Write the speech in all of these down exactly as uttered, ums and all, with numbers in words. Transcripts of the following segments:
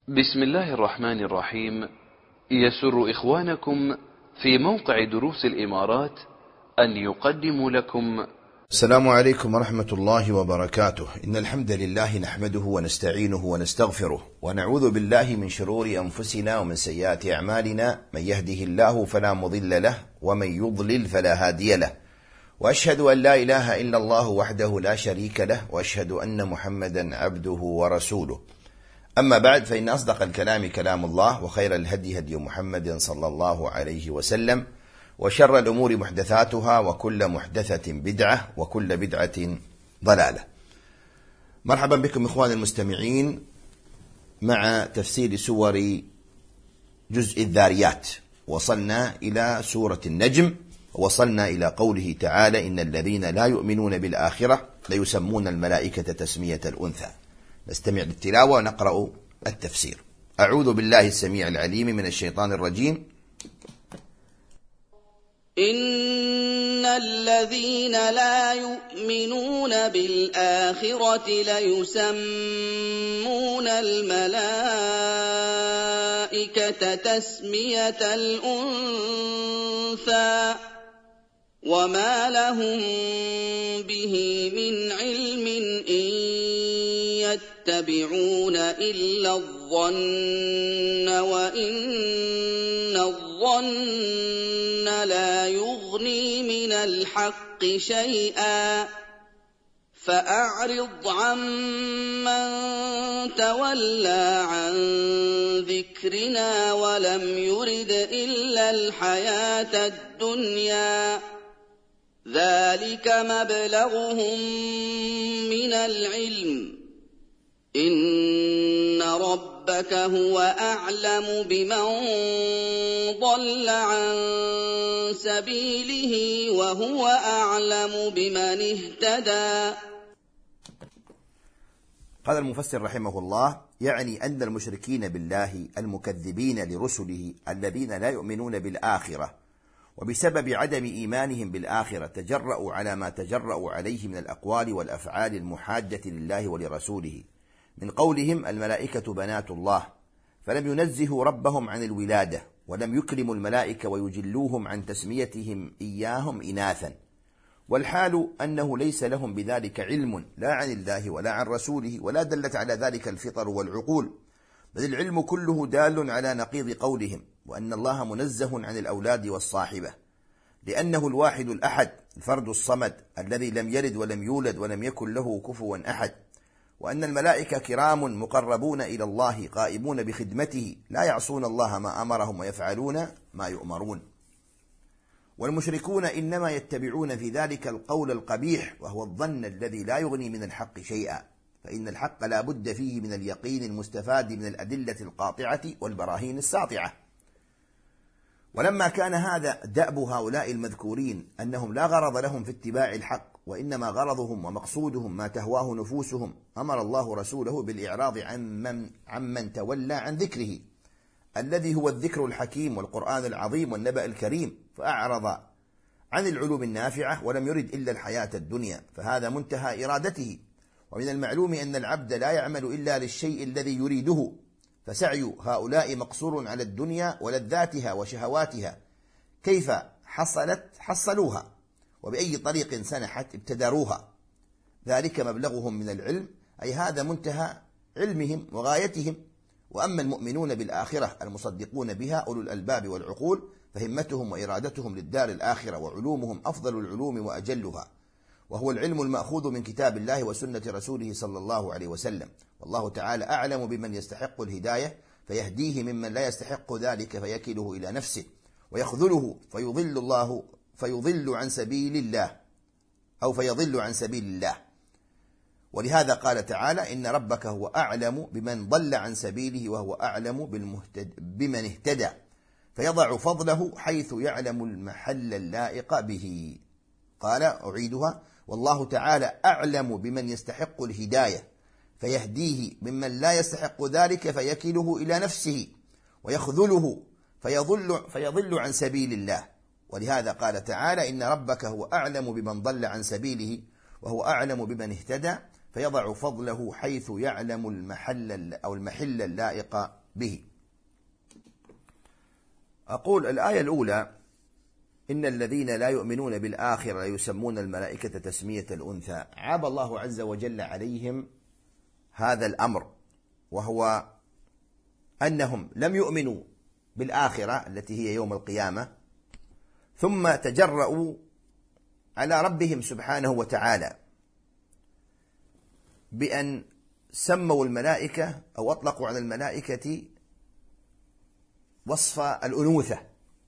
بسم الله الرحمن الرحيم. يسر إخوانكم في موقع دروس الإمارات أن يقدموا لكم السلام عليكم ورحمة الله وبركاته. إن الحمد لله نحمده ونستعينه ونستغفره ونعوذ بالله من شرور أنفسنا ومن سيئات أعمالنا. من يهده الله فلا مضل له ومن يضلل فلا هادي له، وأشهد أن لا إله إلا الله وحده لا شريك له، وأشهد أن محمدا عبده ورسوله. أما بعد، فإن أصدق الكلام كلام الله، وخير الهدي هدي محمد صلى الله عليه وسلم، وشر الأمور محدثاتها، وكل محدثة بدعة، وكل بدعة ضلالة. مرحبا بكم إخواني المستمعين مع تفسير سور جزء الذاريات. وصلنا إلى سورة النجم، ووصلنا إلى قوله تعالى: إن الذين لا يؤمنون بالآخرة ليسمون الملائكة تسمية الأنثى. نستمع للتلاوة ونقرأ التفسير. أعوذ بالله السميع العليم من الشيطان الرجيم. إن الذين لا يؤمنون بالآخرة ليسمون الملائكة تسمية الأنثى وما لهم به من علم إن يتبعون إلا الظن وإن الظن لا يغني من الحق شيئا فأعرض عمن تولى عن ذكرنا ولم يرد إلا الحياة الدنيا ذلك مبلغهم من العلم إن ربك هو أعلم بمن ضل عن سبيله وهو أعلم بمن اهتدى. قال المفسر رحمه الله: يعني أن المشركين بالله المكذبين لرسله الذين لا يؤمنون بالآخرة، وبسبب عدم إيمانهم بالآخرة تجرؤوا على ما تجرؤوا عليه من الأقوال والأفعال المحادة لله ولرسوله، من قولهم الملائكة بنات الله، فلم ينزهوا ربهم عن الولادة، ولم يكرموا الملائكة ويجلوهم عن تسميتهم إياهم إناثا، والحال أنه ليس لهم بذلك علم لا عن الله ولا عن رسوله، ولا دلت على ذلك الفطر والعقول، بل العلم كله دال على نقيض قولهم، وأن الله منزه عن الأولاد والصاحبة، لأنه الواحد الأحد الفرد الصمد الذي لم يلد ولم يولد ولم يكن له كفوا أحد، وأن الملائكة كرام مقربون إلى الله قائمون بخدمته لا يعصون الله ما أمرهم ويفعلون ما يؤمرون. والمشركون إنما يتبعون في ذلك القول القبيح، وهو الظن الذي لا يغني من الحق شيئا، فإن الحق لا بد فيه من اليقين المستفاد من الأدلة القاطعة والبراهين الساطعة. ولما كان هذا دأب هؤلاء المذكورين أنهم لا غرض لهم في اتباع الحق، وإنما غرضهم ومقصودهم ما تهواه نفوسهم، أمر الله رسوله بالإعراض عمن, عمن تولى عن ذكره الذي هو الذكر الحكيم والقرآن العظيم والنبأ الكريم، فأعرض عن العلوم النافعة ولم يرد إلا الحياة الدنيا، فهذا منتهى إرادته. ومن المعلوم أن العبد لا يعمل إلا للشيء الذي يريده، فسعي هؤلاء مقصور على الدنيا ولذاتها وشهواتها، كيف حصلت حصلوها، وبأي طريق سنحت ابتدروها، ذلك مبلغهم من العلم، أي هذا منتهى علمهم وغايتهم. وأما المؤمنون بالآخرة المصدقون بها أولو الألباب والعقول، فهمتهم وإرادتهم للدار الآخرة وعلومهم أفضل العلوم وأجلها، وهو العلم المأخوذ من كتاب الله وسنة رسوله صلى الله عليه وسلم. والله تعالى أعلم بمن يستحق الهداية فيهديه ممن لا يستحق ذلك فيكله إلى نفسه ويخذله فيضل الله فيضل عن سبيل الله أو فيضل عن سبيل الله. ولهذا قال تعالى: إن ربك هو أعلم بمن ضل عن سبيله وهو أعلم بمن اهتدى، فيضع فضله حيث يعلم المحل اللائق به. قال: أعيدها: والله تعالى أعلم بمن يستحق الهداية فيهديه ممن لا يستحق ذلك فيكله إلى نفسه ويخذله فيضل, فيضل عن سبيل الله. ولهذا قال تعالى: إن ربك هو أعلم بمن ضل عن سبيله وهو أعلم بمن اهتدى، فيضع فضله حيث يعلم المحل أو المحل اللائق به. أقول الآية الأولى: إن الذين لا يؤمنون بالآخرة يسمون الملائكة تسمية الأنثى. عاب الله عز وجل عليهم هذا الأمر، وهو أنهم لم يؤمنوا بالآخرة التي هي يوم القيامة، ثم تجرؤوا على ربهم سبحانه وتعالى بأن سموا الملائكة أو أطلقوا على الملائكة وصف الأنوثة،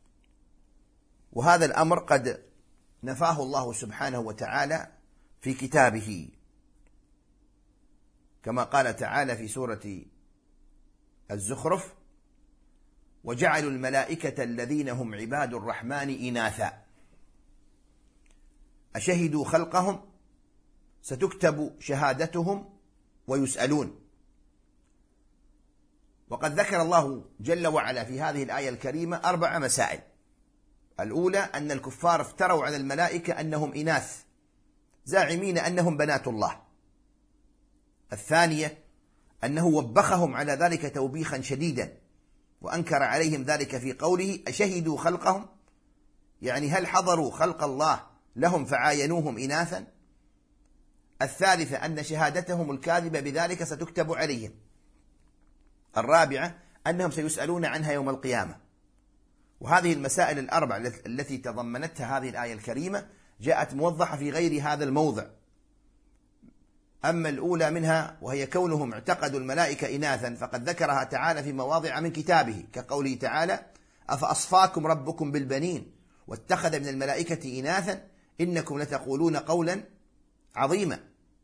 وهذا الأمر قد نفاه الله سبحانه وتعالى في كتابه، كما قال تعالى في سورة الزخرف: وجعلوا الملائكة الذين هم عباد الرحمن إناثا أشهدوا خلقهم ستكتب شهادتهم ويسألون. وقد ذكر الله جل وعلا في هذه الآية الكريمة أربع مسائل. الأولى أن الكفار افتروا على الملائكة أنهم إناث زاعمين أنهم بنات الله. الثانية أنه وبخهم على ذلك توبيخا شديدا، وأنكر عليهم ذلك في قوله: أشهدوا خلقهم، يعني هل حضروا خلق الله لهم فعاينوهم إناثا. الثالثة أن شهادتهم الكاذبة بذلك ستكتب عليهم. الرابعة أنهم سيسألون عنها يوم القيامة. وهذه المسائل الأربع التي تضمنتها هذه الآية الكريمة جاءت موضحة في غير هذا الموضع. أما الأولى منها وهي كونهم اعتقدوا الملائكة إناثا فقد ذكرها تعالى في مواضع من كتابه، كقوله تعالى: أفأصفاكم ربكم بالبنين واتخذ من الملائكة إناثا إنكم لتقولون قولا عظيما.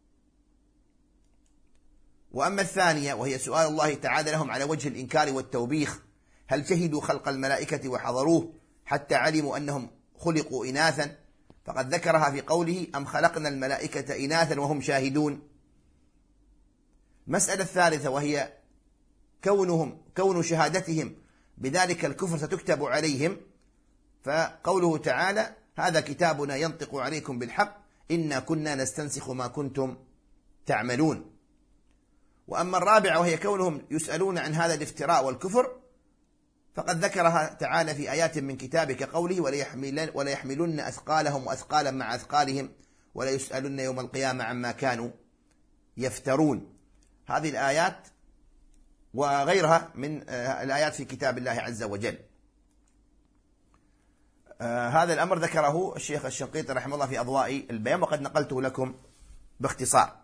وأما الثانية وهي سؤال الله تعالى لهم على وجه الإنكار والتوبيخ: هل شهدوا خلق الملائكة وحضروه حتى علموا أنهم خلقوا إناثا، فقد ذكرها في قوله: أم خلقنا الملائكة إناثا وهم شاهدون. المسألة الثالثة وهي كونهم كون شهادتهم بذلك الكفر ستكتب عليهم، فقوله تعالى: هذا كتابنا ينطق عليكم بالحق إنا كنا نستنسخ ما كنتم تعملون. وأما الرابعة وهي كونهم يسألون عن هذا الافتراء والكفر، فقد ذكرها تعالى في آيات من كتابه كقوله: وليحملن, وليحملن أثقالهم وأثقالا مع أثقالهم ولا يسألن يوم القيامة عما كانوا يفترون. هذه الآيات وغيرها من الآيات في كتاب الله عز وجل. هذا الأمر ذكره الشيخ الشنقيطي رحمه الله في أضواء البيان، وقد نقلته لكم باختصار.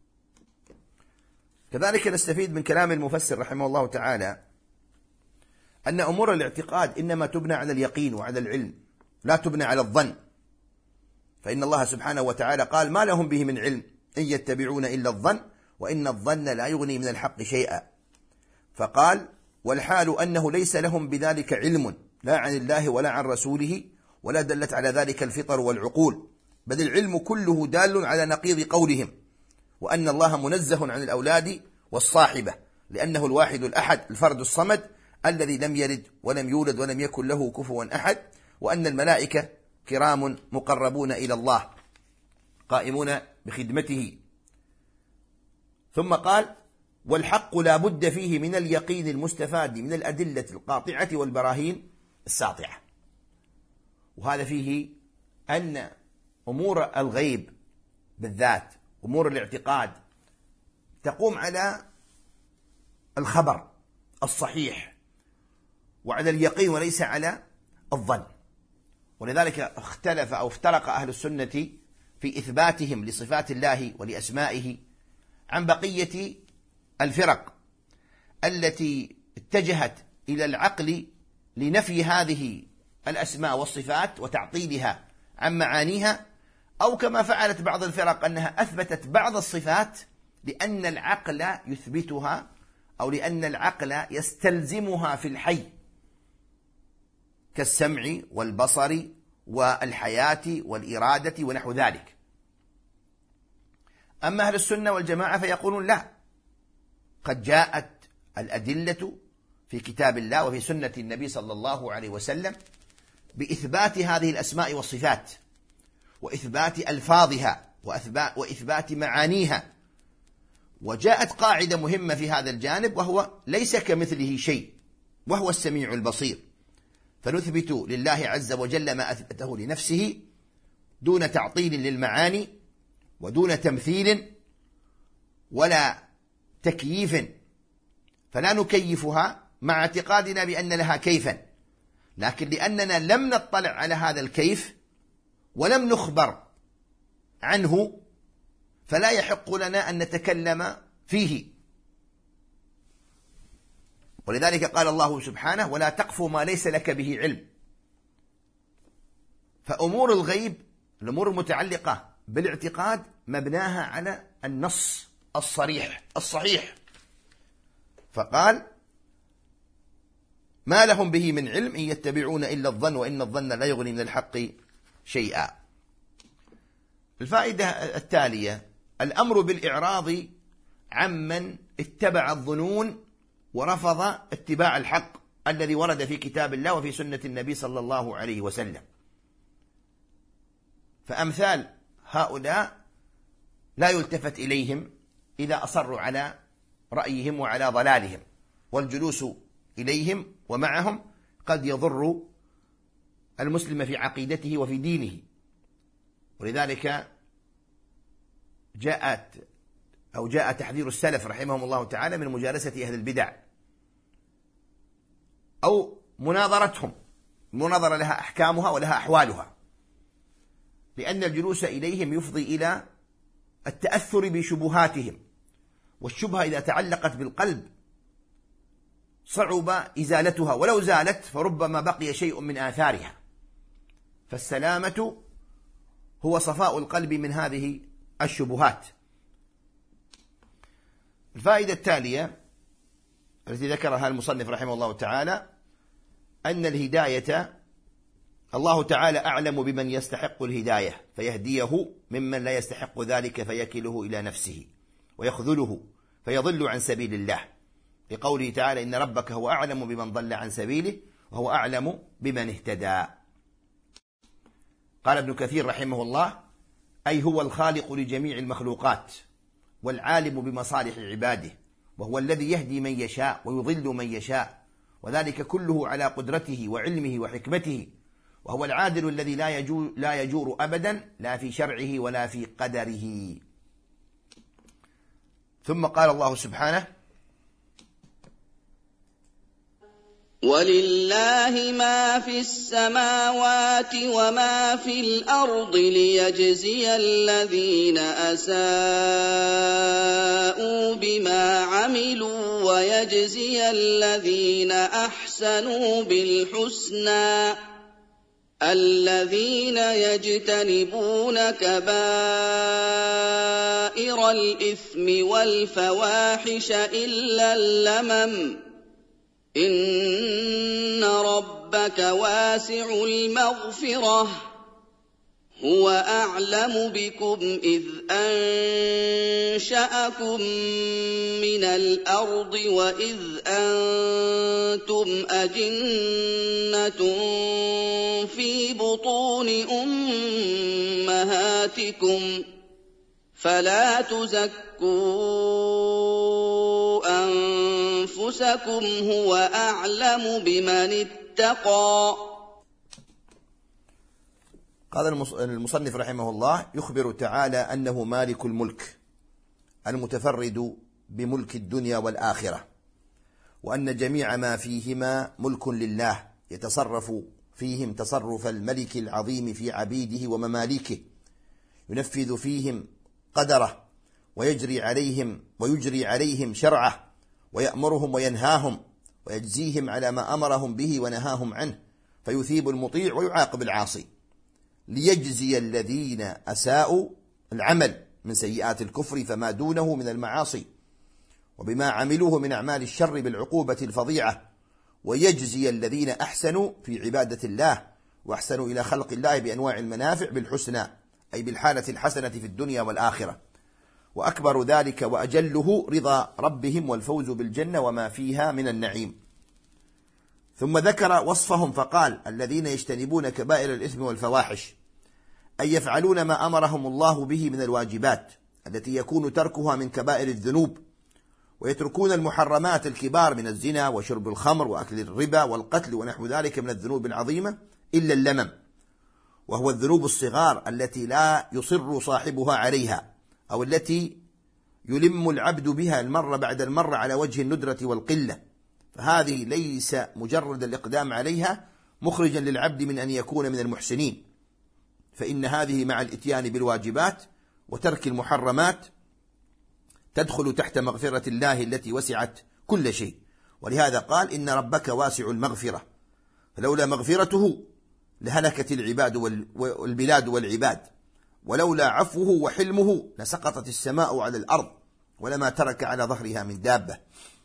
كذلك نستفيد من كلام المفسر رحمه الله تعالى أن أمور الاعتقاد إنما تبنى على اليقين وعلى العلم، لا تبنى على الظن. فإن الله سبحانه وتعالى قال: ما لهم به من علم إن يتبعون إلا الظن وإن الظن لا يغني من الحق شيئا. فقال: والحال أنه ليس لهم بذلك علم لا عن الله ولا عن رسوله، ولا دلت على ذلك الفطر والعقول، بل العلم كله دال على نقيض قولهم، وأن الله منزه عن الأولاد والصاحبة، لأنه الواحد الأحد الفرد الصمد الذي لم يلد ولم يولد ولم يكن له كفوا أحد، وأن الملائكة كرام مقربون إلى الله قائمون بخدمته. ثم قال: والحق لا بد فيه من اليقين المستفاد من الأدلة القاطعة والبراهين الساطعة. وهذا فيه أن أمور الغيب بالذات أمور الاعتقاد تقوم على الخبر الصحيح وعلى اليقين وليس على الظن. ولذلك اختلف أو افترق أهل السنة في إثباتهم لصفات الله ولأسمائه عن بقية الفرق التي اتجهت إلى العقل لنفي هذه الأسماء والصفات وتعطيلها عن معانيها، أو كما فعلت بعض الفرق أنها أثبتت بعض الصفات لأن العقل يثبتها أو لأن العقل يستلزمها في الحي، كالسمع والبصر والحياة والإرادة ونحو ذلك. أما أهل السنة والجماعة فيقولون لا، قد جاءت الأدلة في كتاب الله وفي سنة النبي صلى الله عليه وسلم بإثبات هذه الأسماء والصفات وإثبات ألفاظها وإثبات معانيها وجاءت قاعدة مهمة في هذا الجانب، وهو ليس كمثله شيء وهو السميع البصير، فنثبت لله عز وجل ما أثبته لنفسه دون تعطيل للمعاني ودون تمثيل ولا تكييف، فلا نكيفها مع اعتقادنا بأن لها كيفا، لكن لأننا لم نطلع على هذا الكيف ولم نخبر عنه فلا يحق لنا أن نتكلم فيه. ولذلك قال الله سبحانه: ولا تقف ما ليس لك به علم. فأمور الغيب، الأمور المتعلقة بالاعتقاد، مبناها على النص الصريح الصحيح، فقال: ما لهم به من علم إن يتبعون إلا الظن وإن الظن لا يغني من الحق شيئا. الفائدة التالية: الأمر بالإعراض عمن اتبع الظنون ورفض اتباع الحق الذي ورد في كتاب الله وفي سنة النبي صلى الله عليه وسلم. فأمثال هؤلاء لا يلتفت إليهم إذا أصروا على رأيهم وعلى ضلالهم، والجلوس إليهم ومعهم قد يضر المسلم في عقيدته وفي دينه. ولذلك جاءت أو جاء تحذير السلف رحمهم الله تعالى من مجالسة أهل البدع أو مناظرتهم، مناظرة لها أحكامها ولها أحوالها، لأن الجلوس إليهم يفضي إلى التأثر بشبهاتهم، والشبهة إذا تعلقت بالقلب صعب إزالتها، ولو زالت فربما بقي شيء من آثارها. فالسلامة هو صفاء القلب من هذه الشبهات. الفائدة التالية التي ذكرها المصنف رحمه الله تعالى أن الهداية الله تعالى أعلم بمن يستحق الهداية فيهديه ممن لا يستحق ذلك فيكله إلى نفسه ويخذله فيضل عن سبيل الله، لقوله تعالى: إن ربك هو أعلم بمن ضل عن سبيله وهو أعلم بمن اهتدى. قال ابن كثير رحمه الله: أي هو الخالق لجميع المخلوقات والعالم بمصالح عباده، وهو الذي يهدي من يشاء ويضل من يشاء، وذلك كله على قدرته وعلمه وحكمته، وهو العادل الذي لا يجور, لا يجور أبدا لا في شرعه ولا في قدره. ثم قال الله سبحانه: ولله ما في السماوات وما في الأرض ليجزي الذين أساءوا بما عملوا ويجزي الذين أحسنوا بالحسنى، الذين يجتنبون كبائر الإثم والفواحش إلا اللمم، إن ربك واسع المغفرة، هو أعلم بكم إذ أنشأكم من الأرض وإذ أنتم أجنة في بطون أمهاتكم، فلا تزكوا أنفسكم هو أعلم بمن اتقى. قال المصنف رحمه الله: يخبر تعالى أنه مالك الملك المتفرد بملك الدنيا والآخرة، وأن جميع ما فيهما ملك لله يتصرف فيهم تصرف الملك العظيم في عبيده ومماليكه، ينفذ فيهم قدره ويجري عليهم ويجري عليهم شرعه، ويأمرهم وينهاهم ويجزيهم على ما أمرهم به ونهاهم عنه، فيثيب المطيع ويعاقب العاصي، ليجزي الذين أساءوا العمل من سيئات الكفر فما دونه من المعاصي وبما عملوه من أعمال الشر بالعقوبة الفظيعة، ويجزي الذين أحسنوا في عبادة الله وأحسنوا إلى خلق الله بأنواع المنافع بالحسنى، أي بالحالة الحسنة في الدنيا والآخرة، وأكبر ذلك وأجله رضا ربهم والفوز بالجنة وما فيها من النعيم. ثم ذكر وصفهم فقال: الذين يجتنبون كبائر الإثم والفواحش، أي يفعلون ما أمرهم الله به من الواجبات التي يكون تركها من كبائر الذنوب، ويتركون المحرمات الكبار من الزنا وشرب الخمر وأكل الربا والقتل ونحو ذلك من الذنوب العظيمة، إلا اللمم، وهو الذنوب الصغار التي لا يصر صاحبها عليها، أو التي يلم العبد بها المرة بعد المرة على وجه الندرة والقلة، فهذه ليس مجرد الإقدام عليها مخرجا للعبد من أن يكون من المحسنين، فإن هذه مع الإتيان بالواجبات وترك المحرمات تدخل تحت مغفرة الله التي وسعت كل شيء. ولهذا قال إن ربك واسع المغفرة، فلولا مغفرته لهلكت العباد والبلاد والعباد، ولولا عفوه وحلمه لسقطت السماء على الأرض ولما ترك على ظهرها من دابة.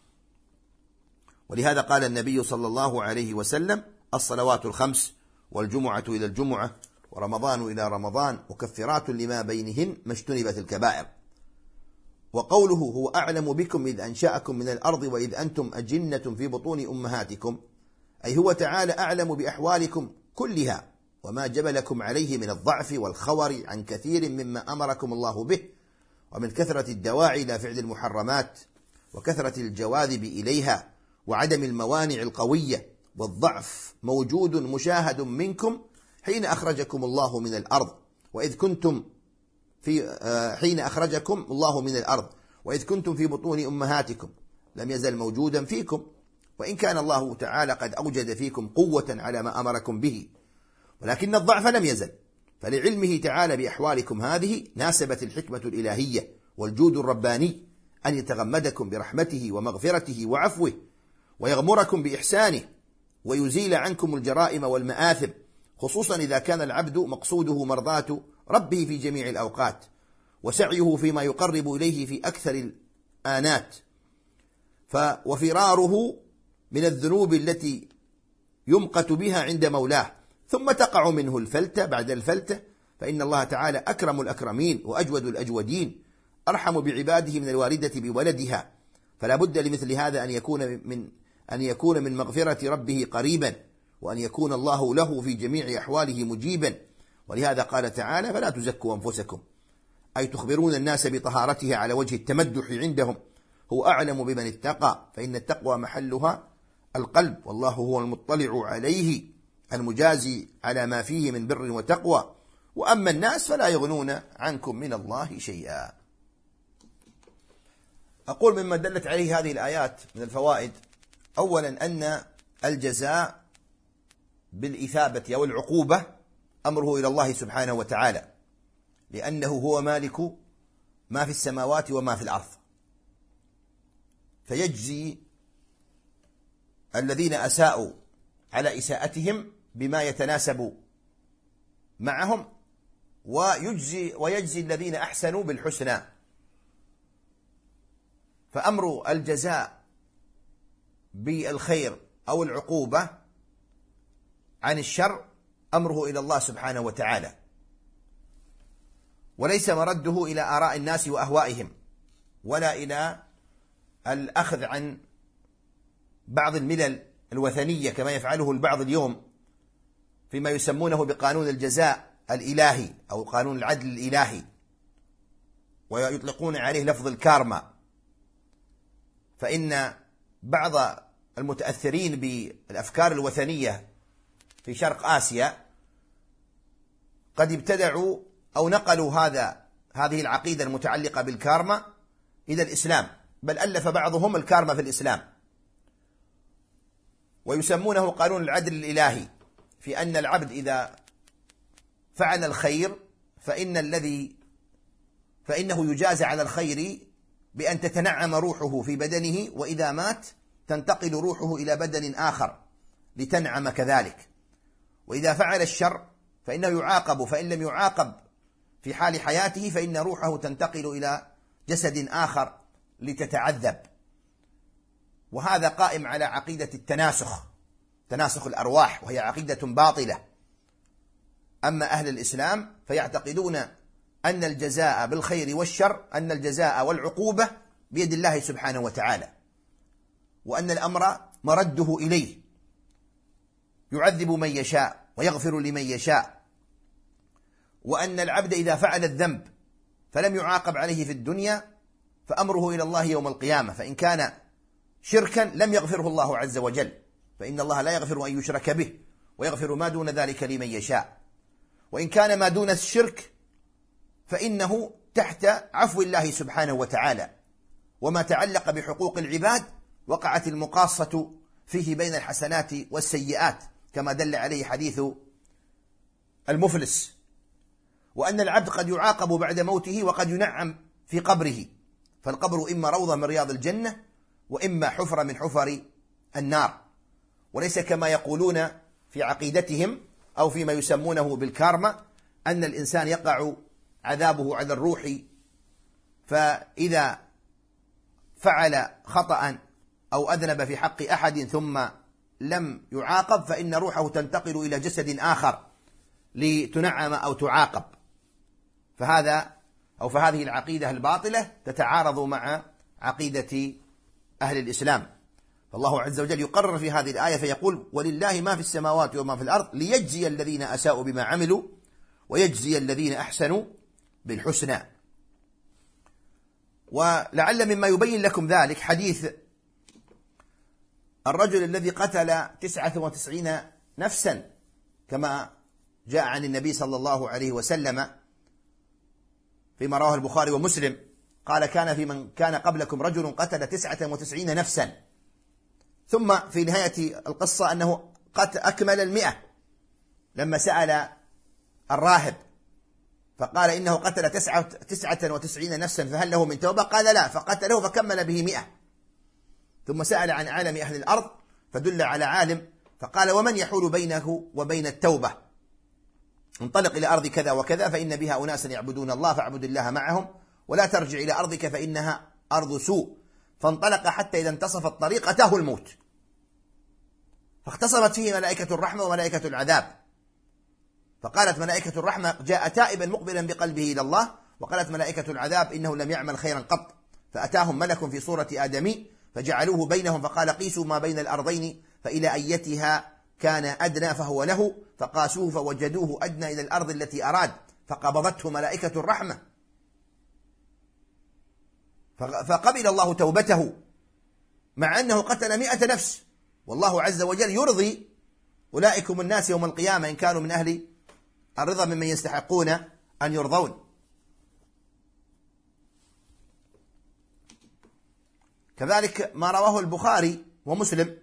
ولهذا قال النبي صلى الله عليه وسلم: الصلوات الخمس والجمعة إلى الجمعة ورمضان إلى رمضان مكفرات لما بينهن ما اجتنبت الكبائر. وقوله هو أعلم بكم إذ أنشأكم من الأرض وإذ أنتم أجنة في بطون أمهاتكم، أي هو تعالى أعلم بأحوالكم كلها وما جبلكم عليه من الضعف والخور عن كثير مما أمركم الله به، ومن كثرة الدواعي إلى فعل المحرمات وكثرة الجواذب إليها وعدم الموانع القوية، والضعف موجود مشاهد منكم حين أخرجكم الله من الأرض وإذ كنتم في حين أخرجكم الله من الأرض وإذ كنتم في بطون أمهاتكم، لم يزل موجودا فيكم، وإن كان الله تعالى قد أوجد فيكم قوة على ما أمركم به، ولكن الضعف لم يزل، فلعلمه تعالى بأحوالكم هذه ناسبت الحكمة الإلهية والجود الرباني أن يتغمدكم برحمته ومغفرته وعفوه، ويغمركم بإحسانه، ويزيل عنكم الجرائم والمآثم، خصوصا إذا كان العبد مقصوده مرضاة ربه في جميع الأوقات، وسعيه فيما يقرب إليه في أكثر الآنات، وفراره من الذنوب التي يمقت بها عند مولاه، ثم تقع منه الفلتة بعد الفلتة، فإن الله تعالى أكرم الأكرمين وأجود الأجودين، أرحم بعباده من الوالدة بولدها، فلا بد لمثل هذا أن يكون من أن يكون من مغفرة ربه قريبا، وأن يكون الله له في جميع أحواله مجيبا. ولهذا قال تعالى: فلا تزكوا أنفسكم، أي تخبرون الناس بطهارتها على وجه التمدح عندهم، هو أعلم بمن اتقى، فإن التقوى محلها القلب، والله هو المطلع عليه المجازي على ما فيه من بر وتقوى، وأما الناس فلا يغنون عنكم من الله شيئا. أقول مما دلت عليه هذه الآيات من الفوائد: أولا أن الجزاء بالإثابة أو العقوبة أمره إلى الله سبحانه وتعالى، لأنه هو مالك ما في السماوات وما في الأرض، فيجزي الذين أساءوا على إساءتهم بما يتناسب معهم، ويجزي, ويجزي الذين أحسنوا بالحسنى. فأمر الجزاء بالخير أو العقوبة عن الشر أمره إلى الله سبحانه وتعالى، وليس مرده إلى آراء الناس وأهوائهم، ولا إلى الأخذ عن بعض الملل الوثنية كما يفعله البعض اليوم فيما يسمونه بقانون الجزاء الإلهي أو قانون العدل الإلهي، ويطلقون عليه لفظ الكارما. فإن بعض المتأثرين بالأفكار الوثنية في شرق آسيا قد ابتدعوا أو نقلوا هذا هذه العقيدة المتعلقة بالكارما إلى الإسلام، بل ألف بعضهم الكارما في الإسلام، ويسمونه قانون العدل الإلهي، في أن العبد إذا فعل الخير فإن الذي فإنه يجازى على الخير بأن تتنعم روحه في بدنه، وإذا مات تنتقل روحه إلى بدن آخر لتنعم كذلك، وإذا فعل الشر فإنه يعاقب، فإن لم يعاقب في حال حياته فإن روحه تنتقل إلى جسد آخر لتتعذب. وهذا قائم على عقيدة التناسخ، تناسخ الأرواح، وهي عقيدة باطلة. أما أهل الإسلام فيعتقدون أن الجزاء بالخير والشر، أن الجزاء والعقوبة بيد الله سبحانه وتعالى، وأن الأمر مرده إليه، يعذب من يشاء ويغفر لمن يشاء، وأن العبد إذا فعل الذنب فلم يعاقب عليه في الدنيا فأمره إلى الله يوم القيامة، فإن كان شركا لم يغفره الله عز وجل، فإن الله لا يغفر أن يشرك به ويغفر ما دون ذلك لمن يشاء. وإن كان ما دون الشرك فإنه تحت عفو الله سبحانه وتعالى، وما تعلق بحقوق العباد وقعت المقاصة فيه بين الحسنات والسيئات، كما دل عليه حديث المفلس، وأن العبد قد يعاقب بعد موته وقد ينعم في قبره، فالقبر إما روضة من رياض الجنة وإما حفرة من حفر النار، وليس كما يقولون في عقيدتهم أو فيما يسمونه بالكارما أن الإنسان يقع عذابه على الروح، فإذا فعل خطأ أو أذنب في حق أحد ثم لم يعاقب فإن روحه تنتقل إلى جسد آخر لتنعم أو تعاقب. فهذا أو فهذه العقيدة الباطلة تتعارض مع عقيدة أهل الإسلام. فالله عز وجل يقرر في هذه الآية فيقول: ولله ما في السماوات وما في الأرض ليجزي الذين أساءوا بما عملوا ويجزي الذين أحسنوا بالحسنى. ولعل مما يبين لكم ذلك حديث الرجل الذي قتل تسعة وتسعين نفسا كما جاء عن النبي صلى الله عليه وسلم فيما رواه البخاري ومسلم، قال: كان في من كان قبلكم رجل قتل تسعة وتسعين نفسا، ثم في نهاية القصة أنه قد أكمل المئة لما سأل الراهب فقال إنه قتل تسعة وتسعين نفسا فهل له من توبة؟ قال لا، فقتله فكمل به مئة. ثم سأل عن عالم أهل الأرض فدل على عالم فقال: ومن يحول بينه وبين التوبة؟ انطلق إلى أرض كذا وكذا فإن بها أناسا يعبدون الله فاعبد الله معهم، ولا ترجع إلى أرضك فإنها أرض سوء. فانطلق حتى إذا انتصف الطريق أتاه الموت، فاختصمت فيه ملائكة الرحمة وملائكة العذاب، فقالت ملائكة الرحمة: جاء تائبا مقبلا بقلبه إلى الله، وقالت ملائكة العذاب: إنه لم يعمل خيرا قط. فأتاهم ملك في صورة آدمي فجعلوه بينهم فقال: قيسوا ما بين الأرضين فإلى أيتها كان أدنى فهو له، فقاسوه فوجدوه أدنى إلى الأرض التي أراد، فقبضته ملائكة الرحمة، فقبل الله توبته مع أنه قتل مئة نفس. والله عز وجل يرضي أولئكم الناس يوم القيامة إن كانوا من أهل الرضا ممن يستحقون أن يرضون. كذلك ما رواه البخاري ومسلم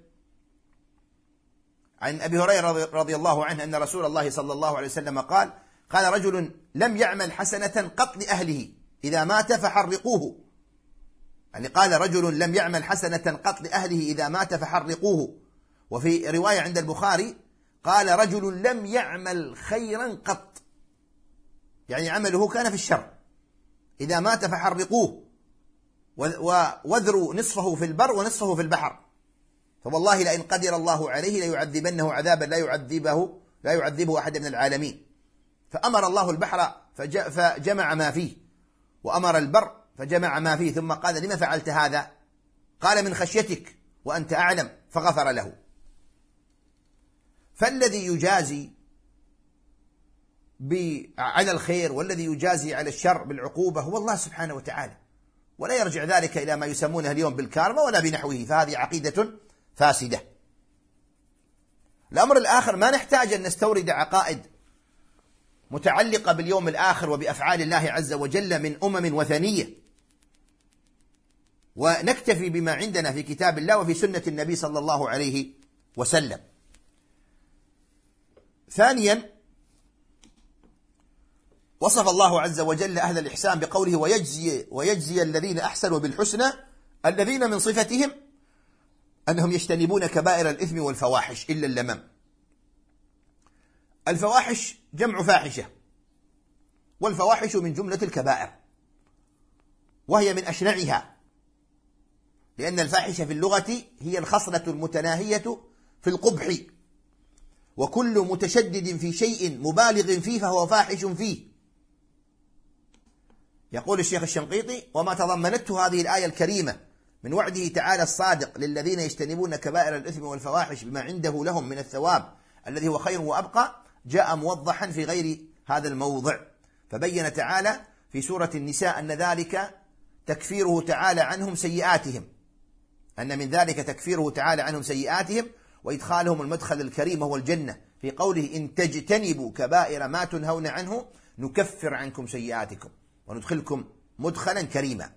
عن أبي هريرة رضي الله عنه أن رسول الله صلى الله عليه وسلم قال: قال رجل لم يعمل حسنة قط لأهله إذا مات فحرقوه. يعني قال رجل لم يعمل حسنة قط لأهله إذا مات فحرقوه. وفي رواية عند البخاري قال: رجل لم يعمل خيرا قط، يعني عمله كان في الشر، إذا مات فحرقوه ووذروا نصفه في البر ونصفه في البحر، فوالله لئن قدر الله عليه ليعذبنه عذابا لا يعذبه لا يعذبه أحد من العالمين. فأمر الله البحر فجمع ما فيه، وأمر البر فجمع ما فيه، ثم قال: لما فعلت هذا؟ قال: من خشيتك وأنت أعلم، فغفر له. فالذي يجازي على الخير والذي يجازي على الشر بالعقوبة هو الله سبحانه وتعالى، ولا يرجع ذلك إلى ما يسمونه اليوم بالكارما ولا بنحوه، فهذه عقيدة فاسدة. الأمر الآخر، ما نحتاج أن نستورد عقائد متعلقة باليوم الآخر وبأفعال الله عز وجل من أمم وثنية، ونكتفي بما عندنا في كتاب الله وفي سنة النبي صلى الله عليه وسلم. ثانيا، وصف الله عز وجل أهل الإحسان بقوله: ويجزي, ويجزي الذين أحسنوا بالحسنى، الذين من صفتهم أنهم يجتنبون كبائر الإثم والفواحش إلا اللمم. الفواحش جمع فاحشة، والفواحش من جملة الكبائر، وهي من أشنعها، لأن الفاحشة في اللغة هي الخصلة المتناهية في القبح، وكل متشدد في شيء مبالغ فيه فهو فاحش فيه. يقول الشيخ الشنقيطي: وما تضمنته هذه الآية الكريمة من وعده تعالى الصادق للذين يجتنبون كبائر الإثم والفواحش بما عنده لهم من الثواب الذي هو خير وأبقى، جاء موضحا في غير هذا الموضع، فبين تعالى في سورة النساء أن ذلك تكفيره تعالى عنهم سيئاتهم، أن من ذلك تكفيره تعالى عنهم سيئاتهم وإدخالهم المدخل الكريم وهو الجنة، في قوله إن تجتنبوا كبائر ما تنهون عنه نكفر عنكم سيئاتكم وندخلكم مدخلا كريما.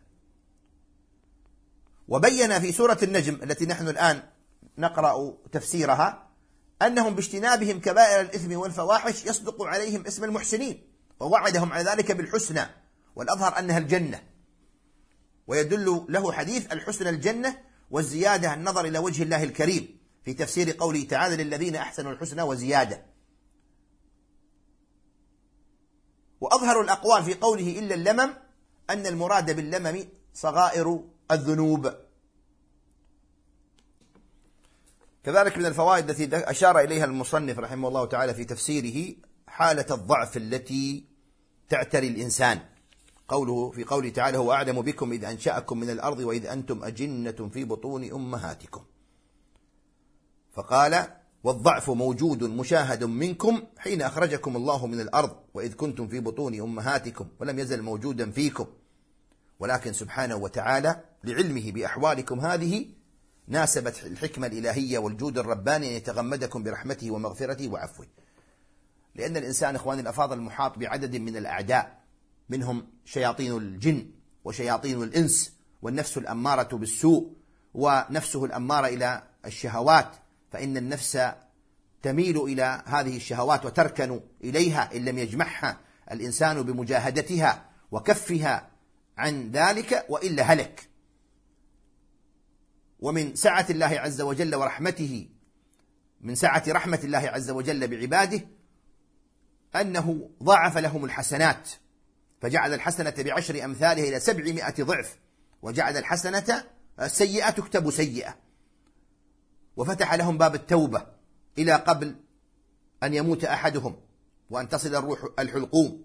وبين في سورة النجم التي نحن الآن نقرأ تفسيرها أنهم باجتنابهم كبائر الإثم والفواحش يصدق عليهم اسم المحسنين، ووعدهم على ذلك بالحسنى، والأظهر أنها الجنة، ويدل له حديث الحسنى الجنة، والزيادة النظر إلى وجه الله الكريم في تفسير قوله تعالى للذين أحسنوا الحسنى وزيادة. وأظهر الأقوال في قوله إلا اللمم أن المراد باللمم صغائر الذنوب. كذلك من الفوائد التي أشار إليها المصنف رحمه الله تعالى في تفسيره حالة الضعف التي تعتري الإنسان، قوله في قوله تعالى هو أعلم بكم إذ أنشأكم من الأرض وإذ أنتم أجنة في بطون أمهاتكم، فقال والضعف موجود مشاهد منكم حين أخرجكم الله من الأرض وإذ كنتم في بطون أمهاتكم ولم يزل موجودا فيكم، ولكن سبحانه وتعالى لعلمه بأحوالكم هذه ناسبت الحكمة الإلهية والجود الرباني أن يتغمدكم برحمته ومغفرته وعفوه. لأن الإنسان إخواني الأفاضل محاط بعدد من الأعداء، منهم شياطين الجن وشياطين الإنس والنفس الأمارة بالسوء ونفسه الأمارة إلى الشهوات، فإن النفس تميل إلى هذه الشهوات وتركن إليها إن لم يجمعها الإنسان بمجاهدتها وكفها عن ذلك، وإلا هلك. ومن سعة الله عز وجل ورحمته، من سعة رحمة الله عز وجل بعباده أنه ضاعف لهم الحسنات، فجعل الحسنة بعشر أمثالها إلى سبعمائة ضعف، وجعل الحسنة السيئة تكتب سيئة، وفتح لهم باب التوبة إلى قبل أن يموت أحدهم وأن تصل الروح الحلقوم،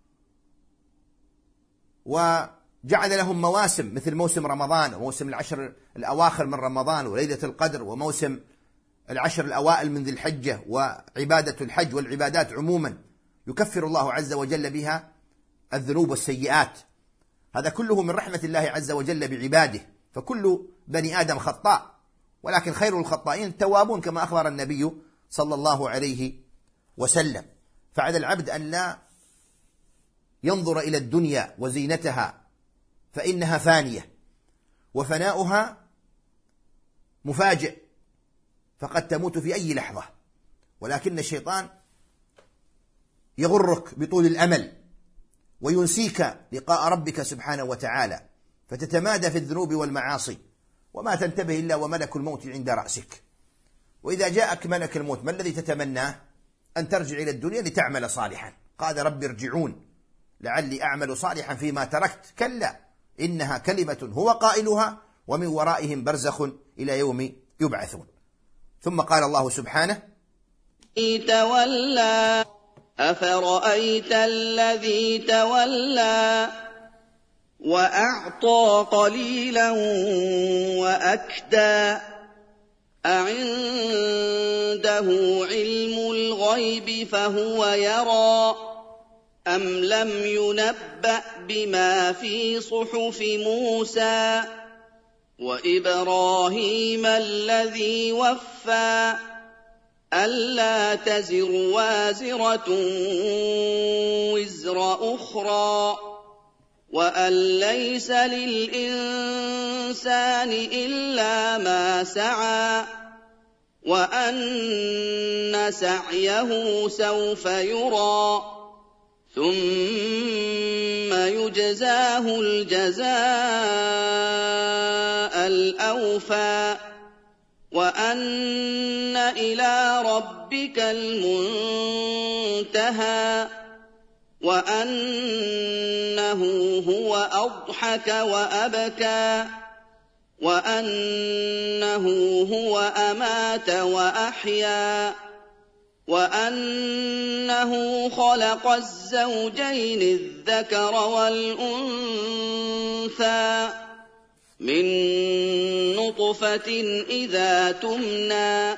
وجعل لهم مواسم مثل موسم رمضان وموسم العشر الأواخر من رمضان وليلة القدر وموسم العشر الأوائل من ذي الحجة وعبادة الحج والعبادات عموما يكفر الله عز وجل بها الذنوب والسيئات. هذا كله من رحمة الله عز وجل بعباده، فكل بني آدم خطاء، ولكن خير الخطائين التوابون كما أخبر النبي صلى الله عليه وسلم. فعلى العبد أن لا ينظر إلى الدنيا وزينتها، فإنها فانية وفناؤها مفاجئ، فقد تموت في أي لحظة، ولكن الشيطان يغرك بطول الأمل وينسيك لقاء ربك سبحانه وتعالى، فتتمادى في الذنوب والمعاصي وما تنتبه إلا وملك الموت عند رأسك. وإذا جاءك ملك الموت ما الذي تتمناه؟ أن ترجع إلى الدنيا لتعمل صالحا. قال رب ارجعون لعلي أعمل صالحا فيما تركت، كلا إنها كلمة هو قائلها ومن ورائهم برزخ إلى يوم يبعثون. ثم قال الله سبحانه تولى أفرأيت الذي تولى وأعطى قليلا وأكدى أعنده علم الغيب فهو يرى أم لم ينبأ بما في صحف موسى وإبراهيم الذي وفى ألا تزر وازرة وزر أخرى وأن ليس للإنسان إلا ما سعى وأن سعيه سوف يرى ثم يجزاه الجزاء الأوفى وأن إلى ربك المنتهى وأنه هو أضحك وأبكى وأنه هو أمات وأحيا وأنه خلق الزوجين الذكر والأنثى من نطفة إذا تمنى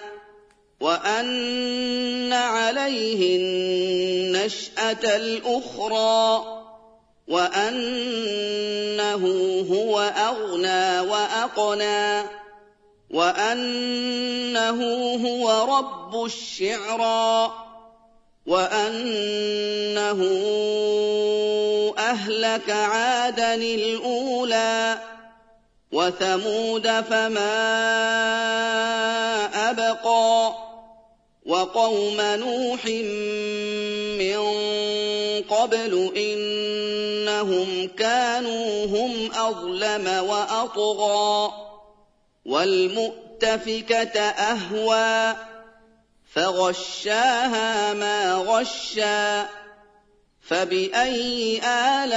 وأن عليه النشأة الأخرى وأنه هو أغنى وأقنى وأنه هو رب الشعرى وأنه أهلك عادا الأولى وثمود فما أبقى وقوم نوح من قبل إنهم كانوا هم أظلم وأطغى والمؤتفكة أهوى فغشاها ما غشى فبأي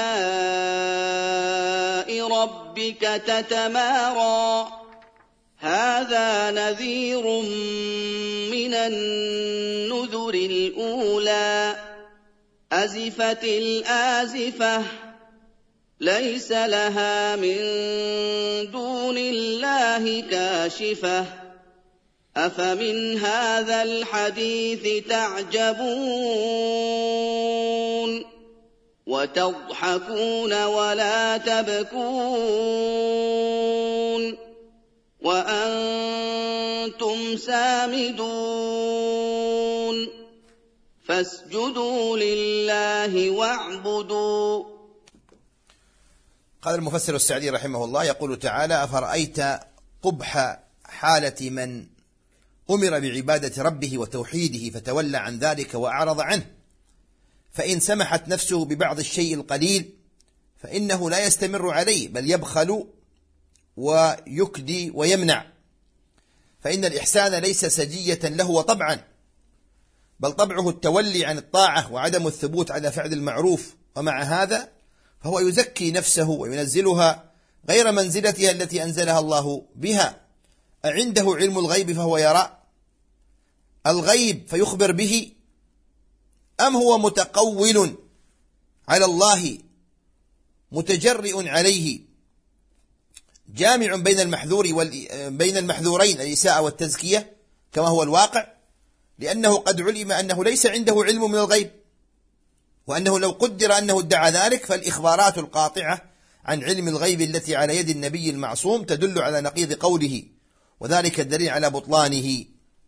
آلاء ربك تتمارى هذا نذير من النذر الأولى أزفت الآزفة ليس لها من دون الله كاشفة أفمن هذا الحديث تعجبون وتضحكون ولا تبكون وأنتم سامدون فاسجدوا لله واعبدوا. قال المفسر السعدي رحمه الله يقول تعالى: أفرأيت قبح حالة من أمر بعبادة ربه وتوحيده فتولى عن ذلك وأعرض عنه، فإن سمحت نفسه ببعض الشيء القليل فإنه لا يستمر عليه بل يبخل ويكدي ويمنع، فإن الإحسان ليس سجية له طبعا، بل طبعه التولي عن الطاعة وعدم الثبوت على فعل المعروف، ومع هذا فهو يزكي نفسه وينزلها غير منزلتها التي أنزلها الله بها. أعنده علم الغيب فهو يرى الغيب فيخبر به، أم هو متقول على الله متجرئ عليه جامع بين المحذور بين المحذورين الإساءة والتزكية كما هو الواقع، لأنه قد علم أنه ليس عنده علم من الغيب، وأنه لو قدر أنه ادعى ذلك فالإخبارات القاطعة عن علم الغيب التي على يد النبي المعصوم تدل على نقيض قوله، وذلك الدليل على بطلانه.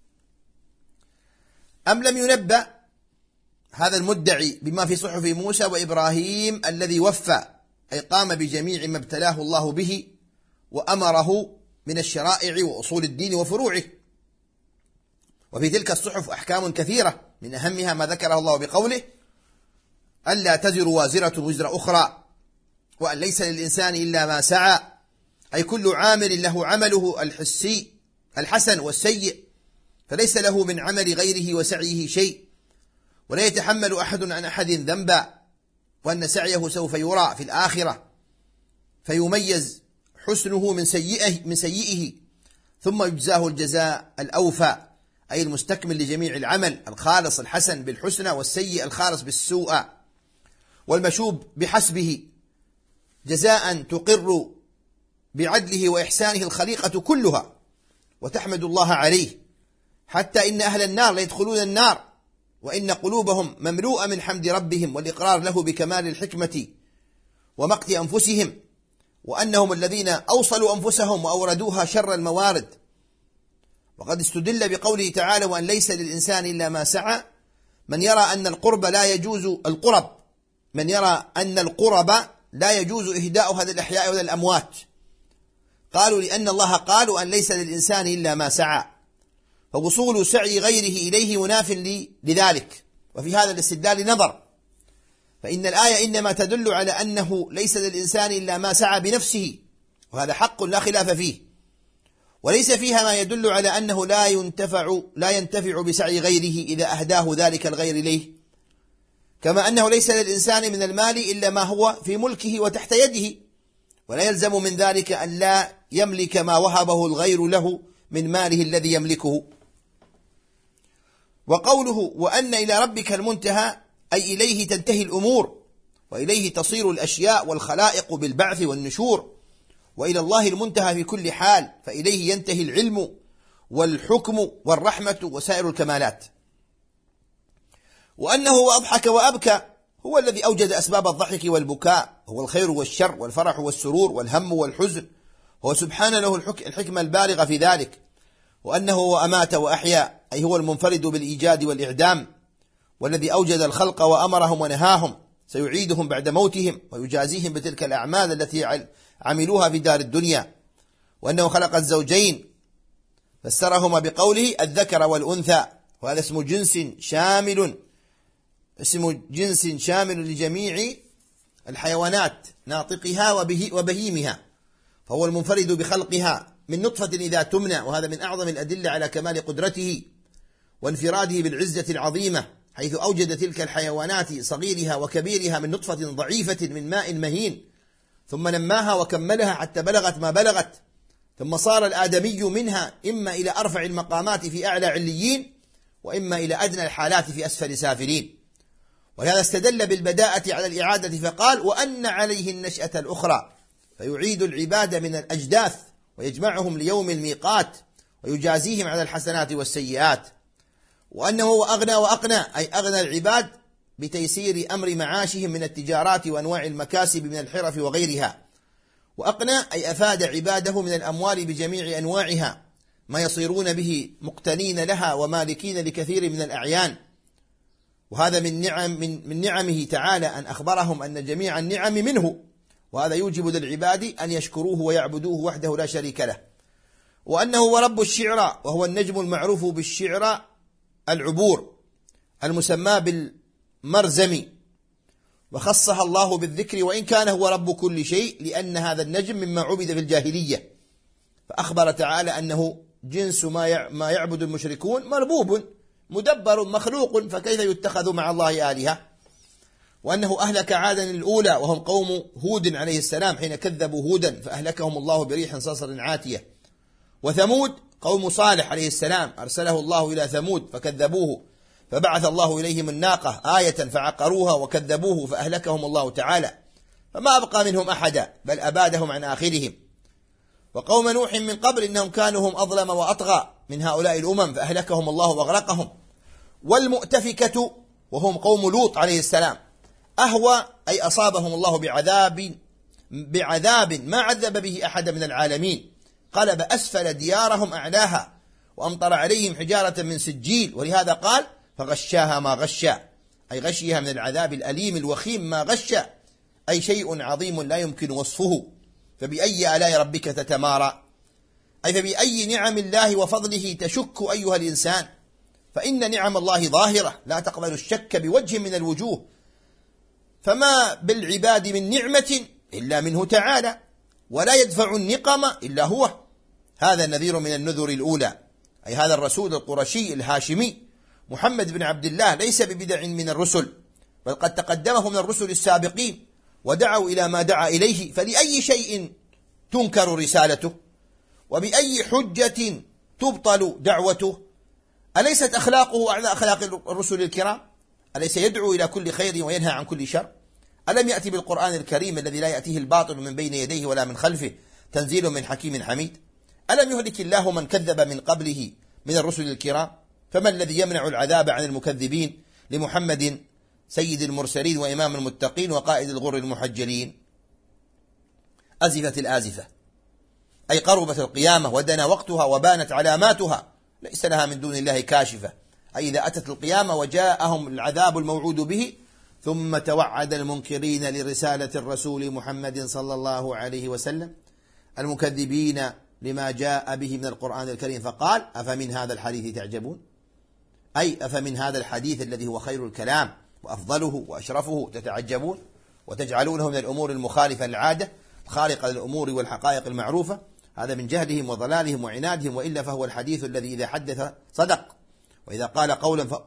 أم لم ينبأ هذا المدعي بما في صحف موسى وإبراهيم الذي وفى، أي قام بجميع ما ابتلاه الله به وأمره من الشرائع وأصول الدين وفروعه، وفي تلك الصحف أحكام كثيرة، من أهمها ما ذكره الله بقوله: ألا تزر وازرة وزر أخرى، وأن ليس للإنسان إلا ما سعى، أي كل عامل له عمله الحسي الحسن والسيء، فليس له من عمل غيره وسعيه شيء، ولا يتحمل أحد عن أحد ذنبا، وأن سعيه سوف يرى في الآخرة فيميز حسنه من سيئه, من سيئه ثم يجزاه الجزاء الأوفى، أي المستكمل لجميع العمل، الخالص الحسن بالحسنى والسيء الخالص بالسوء، والمشوب بحسبه، جزاء تقر بعدله وإحسانه الخليقة كلها وتحمد الله عليه، حتى إن أهل النار ليدخلون النار وإن قلوبهم مملوءة من حمد ربهم والإقرار له بكمال الحكمة ومقت أنفسهم، وأنهم الذين أوصلوا أنفسهم وأوردوها شر الموارد. وقد استدل بقوله تعالى: وأن ليس للإنسان إلا ما سعى، من يرى أن القرب لا يجوز القرب من يرى أن القرب لا يجوز إهداء هذا الأحياء ولا الأموات، قالوا لأن الله قال: وأن ليس للإنسان إلا ما سعى، فوصول سعي غيره إليه مناف لذلك. وفي هذا الاستدلال نظر، فإن الآية إنما تدل على أنه ليس للإنسان إلا ما سعى بنفسه، وهذا حق لا خلاف فيه، وليس فيها ما يدل على أنه لا ينتفع لا ينتفع بسعي غيره إذا أهداه ذلك الغير إليه، كما أنه ليس للإنسان من المال إلا ما هو في ملكه وتحت يده، ولا يلزم من ذلك أن لا يملك ما وهبه الغير له من ماله الذي يملكه. وقوله: وأن إلى ربك المنتهى، أي إليه تنتهي الأمور، وإليه تصير الأشياء والخلائق بالبعث والنشور، وإلى الله المنتهى في كل حال، فإليه ينتهي العلم والحكم والرحمة وسائر الكمالات. وأنه أضحك وأبكى، هو الذي أوجد أسباب الضحك والبكاء، هو الخير والشر والفرح والسرور والهم والحزن، هو سبحانه له الحكمة البالغة في ذلك، وأنه هو أمات وأحيا، أي هو المنفرد بالإيجاد والإعدام، والذي أوجد الخلق وأمرهم ونهاهم، سيعيدهم بعد موتهم ويجازيهم بتلك الأعمال التي عملوها في دار الدنيا، وأنه خلق الزوجين فسرهما بقوله الذكر والأنثى، وهذا اسم جنس شامل اسم جنس شامل لجميع الحيوانات ناطقها وبهيمها، فهو المنفرد بخلقها من نطفة إذا تمنى، وهذا من أعظم الأدلة على كمال قدرته وانفراده بالعزة العظيمة، حيث أوجد تلك الحيوانات صغيرها وكبيرها من نطفة ضعيفة من ماء مهين، ثم نماها وكملها حتى بلغت ما بلغت، ثم صار الآدمي منها إما إلى أرفع المقامات في أعلى عليين، وإما إلى أدنى الحالات في أسفل سافلين. ولهذا استدل بالبداءة على الإعادة فقال وأن عليه النشأة الأخرى، فيعيد العباد من الأجداث ويجمعهم ليوم الميقات ويجازيهم على الحسنات والسيئات، وأنه هو أغنى وأقنى، أي أغنى العباد بتيسير أمر معاشهم من التجارات وأنواع المكاسب من الحرف وغيرها، وأقنى أي أفاد عباده من الأموال بجميع أنواعها ما يصيرون به مقتنين لها ومالكين لكثير من الأعيان. وهذا من نعم من, من نعمه تعالى أن أخبرهم أن جميع النعم منه، وهذا يوجب للعباد أن يشكروه ويعبدوه وحده لا شريك له، وأنه هو رب الشعرى، وهو النجم المعروف بالشعرى العبور المسمى بالمرزم، وخصها الله بالذكر وإن كان هو رب كل شيء، لأن هذا النجم مما عبد في الجاهلية، فأخبر تعالى أنه جنس ما يعبد المشركون مربوب مدبر مخلوق، فكيف يتخذ مع الله آلهة، وأنه أهلك عادا الأولى وهم قوم هود عليه السلام حين كذبوا هودا فأهلكهم الله بريح صرصر عاتية، وثمود قوم صالح عليه السلام أرسله الله إلى ثمود فكذبوه فبعث الله إليهم الناقة آية فعقروها وكذبوه فأهلكهم الله تعالى، فما أبقى منهم أحدا بل أبادهم عن آخرهم. وقوم نوح من قبل إنهم كانوا هم أظلم وأطغى من هؤلاء الأمم فأهلكهم الله وأغرقهم. والمؤتفكة وهم قوم لوط عليه السلام أهوى أي أصابهم الله بعذاب بعذاب ما عذب به أحد من العالمين، قلب أسفل ديارهم أعلاها وأمطر عليهم حجارة من سجيل، ولهذا قال فغشاها ما غشا، أي غشيها من العذاب الأليم الوخيم ما غشا، أي شيء عظيم لا يمكن وصفه. فبأي آلاء ربك تتمارى، أي فبأي نعم الله وفضله تشك أيها الإنسان، فإن نعم الله ظاهرة لا تقبل الشك بوجه من الوجوه، فما بالعباد من نعمة إلا منه تعالى، ولا يدفع النقم إلا هو. هذا النذير من النذر الأولى، أي هذا الرسول القرشي الهاشمي محمد بن عبد الله ليس ببدع من الرسل، بل قد تقدمه من الرسل السابقين ودعوا إلى ما دعا إليه، فلأي شيء تنكر رسالته، وبأي حجة تبطل دعوته؟ أليست أخلاقه أعلى أخلاق الرسل الكرام؟ أليس يدعو إلى كل خير وينهى عن كل شر؟ ألم يأتي بالقرآن الكريم الذي لا يأتيه الباطل من بين يديه ولا من خلفه تنزيل من حكيم حميد؟ ألم يهلك الله من كذب من قبله من الرسل الكرام؟ فما الذي يمنع العذاب عن المكذبين لمحمد سيد المرسلين وإمام المتقين وقائد الغر المحجلين؟ أزفت الآزفة، أي قربت القيامة ودنا وقتها وبانت علاماتها، ليس لها من دون الله كاشفة، أي إذا أتت القيامة وجاءهم العذاب الموعود به، ثم توعد المنكرين لرسالة الرسول محمد صلى الله عليه وسلم المكذبين لما جاء به من القرآن الكريم، فقال أفمن هذا الحديث تعجبون، أي أفمن هذا الحديث الذي هو خير الكلام وأفضله وأشرفه تتعجبون وتجعلونه من الأمور المخالفة للعادة الخارقة للأمور والحقائق المعروفة؟ هذا من جهلهم وضلالهم وعنادهم، وإلا فهو الحديث الذي إذا حدث صدق، وإذا قال قولا ف...